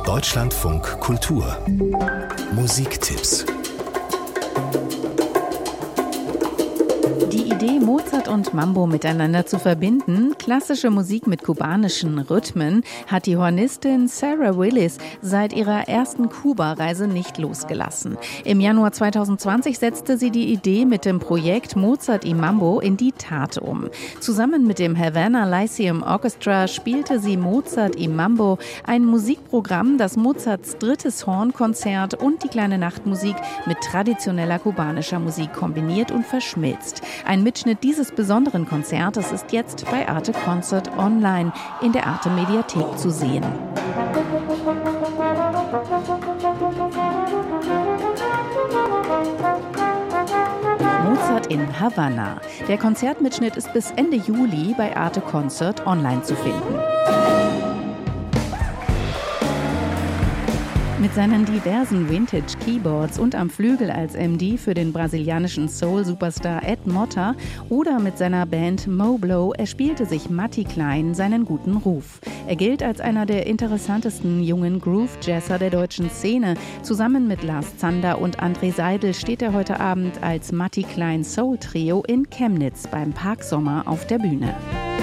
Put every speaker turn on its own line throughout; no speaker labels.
Deutschlandfunk Kultur Musiktipps.
Die Idee, Mozart und Mambo miteinander zu verbinden, klassische Musik mit kubanischen Rhythmen, hat die Hornistin Sarah Willis seit ihrer ersten Kuba-Reise nicht losgelassen. Im Januar 2020 setzte sie die Idee mit dem Projekt Mozart y Mambo in die Tat um. Zusammen mit dem Havana Lyceum Orchestra spielte sie Mozart y Mambo, ein Musikprogramm, das Mozarts drittes Hornkonzert und die kleine Nachtmusik mit traditioneller kubanischer Musik kombiniert und verschmilzt. Ein Mitschnitt dieses besonderen Konzertes ist jetzt bei Arte Concert online in der Arte Mediathek zu sehen. Mozart in Havanna. Der Konzertmitschnitt ist bis Ende Juli bei Arte Concert online zu finden. Mit seinen diversen Vintage-Keyboards und am Flügel als MD für den brasilianischen Soul-Superstar Ed Motta oder mit seiner Band Moblo erspielte sich Matti Klein seinen guten Ruf. Er gilt als einer der interessantesten jungen Groove-Jazzer der deutschen Szene. Zusammen mit Lars Zander und André Seidel steht er heute Abend als Matti Klein Soul Trio in Chemnitz beim Parksommer auf der Bühne.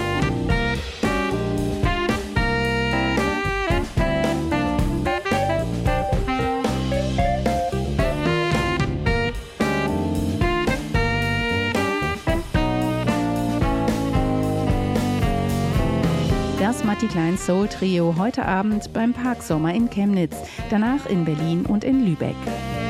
Das Matti Klein Soul Trio heute Abend beim Parksommer in Chemnitz, danach in Berlin und in Lübeck.